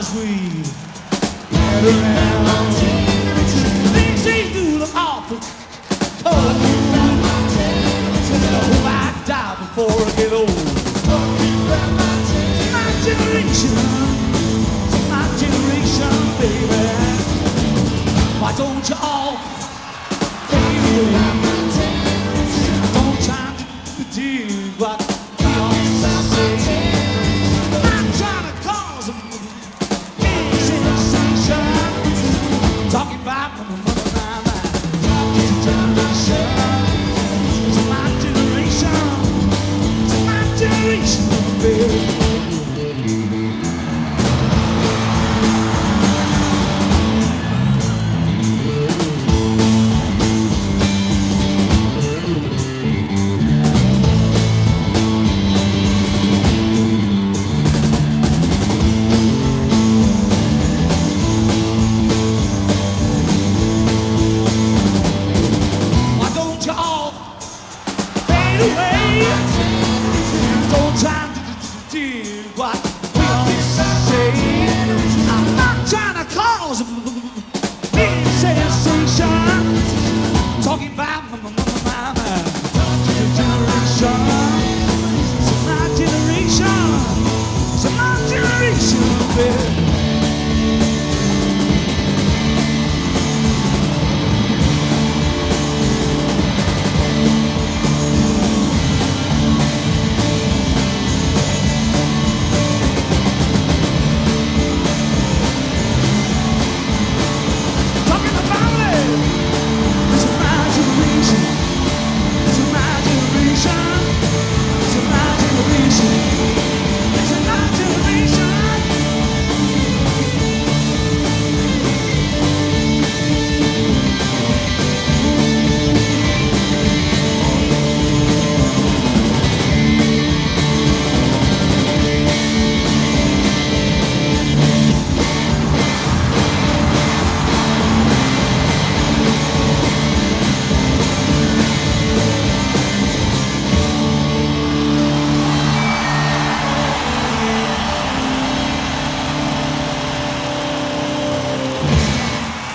as we get around. Things ain't do the awful cold. Said I hope I die before I get old. My generation, baby. Why don't you all fade away? Don't try to do what we all say. I'm trying to cause a sensation. Talking about my generation. It's my generation. It's my generation, baby. Don't try to do what we always say. I'm not trying to cause a sensation. Talking about my generation. It's my generation. It's my generation, baby.